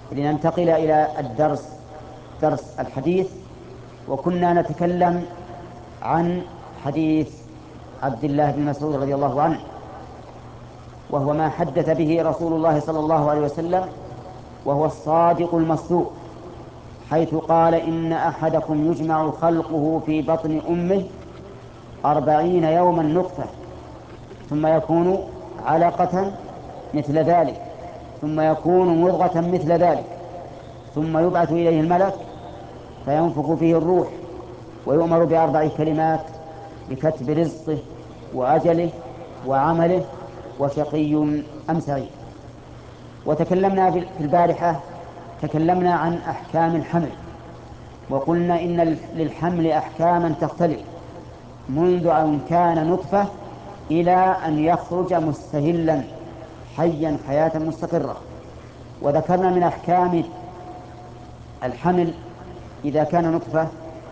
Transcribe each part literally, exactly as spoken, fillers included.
لننتقل إلى الدرس، درس الحديث. وكنا نتكلم عن حديث عبد الله بن مسعود رضي الله عنه، وهو ما حدث به رسول الله صلى الله عليه وسلم، وهو الصادق المصدوق، حيث قال: إن أحدكم يجمع خلقه في بطن أمه أربعين يوما نطفة، ثم يكون علقة مثل ذلك، ثم يكون مضغة مثل ذلك، ثم يبعث إليه الملك فينفخ فيه الروح، ويؤمر بأربع كلمات: بكتب رزقه وأجله وعمله وشقي أم سعيد. وتكلمنا في البارحة تكلمنا عن أحكام الحمل، وقلنا إن للحمل أحكاما تختلف منذ أن كان نطفة إلى أن يخرج مستهلا حيا حياة مستقرة. وذكرنا من أحكام الحمل إذا كان نطفة.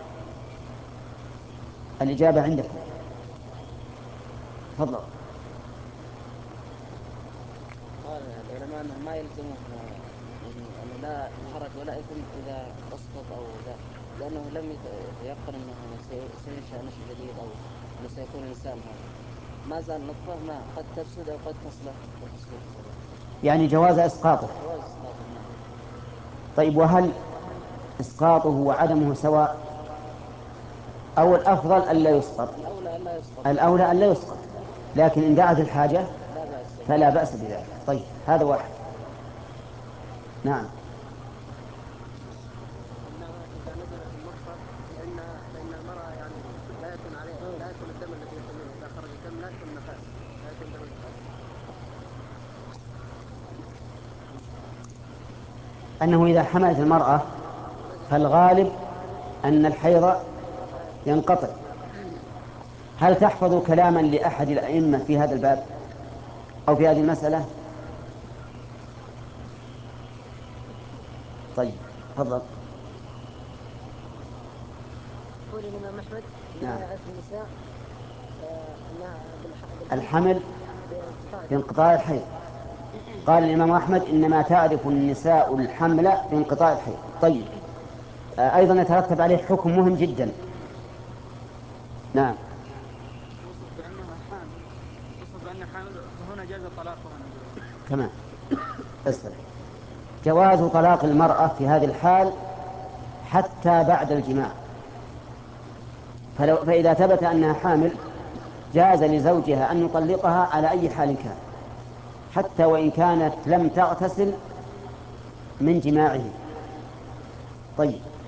الإجابة عندكم، تفضل. قال العلماء أنه ما يلزمه أنه لا حرج ولا إثم إذا أسقط أو لا، لأنه لم يتيقن أنه سينشأ نشأ جديد أو أنه سيكون إنسان. هذا ما زال نطفة، ما قد تفسد أو قد تصلح وتصلح. يعني جواز إسقاطه. جواز إسقاطه. طيب، وهل إسقاطه وعدمه سواء، أو الأفضل ألا يسقط؟ الأولى ألا يسقط. الأولى ألا يسقط، لكن إن دعت الحاجة لا بأس. فلا بأس بذلك. طيب، هذا واحد. نعم. إذا نزلت النطفة فإن فإن المرأة يعني لا يكون عليه لا يكون الدم الذي يخرج، إذا خرج الدم لا يكون نفاس، لا يكون دم نفاس. أنه إذا حملت المرأة فالغالب أن الحيض ينقطع. هل تحفظ كلاما لأحد الأئمة في هذا الباب أو في هذه المسألة؟ طيب، تفضل. يقول الإمام أحمد نعم. إذا يعرف النساء أنها الحمل بانقطاع الحيض. قال الإمام أحمد: إنما تعرف النساء الحمل بانقطاع الحيض. طيب، آه، أيضا يترتب عليه حكم مهم جدا. نعم. يوصف بأنها حامل، يوصف بأنها حامل، فهنا جاز طلاقها. تمام. اسأل. جواز طلاق المرأة في هذه الحال حتى بعد الجماع. فلو فإذا ثبت أنها حامل جاز لزوجها أن يطلقها على أي حال كان، حتى وإن كانت لم تغتسل من جماعه. طيب،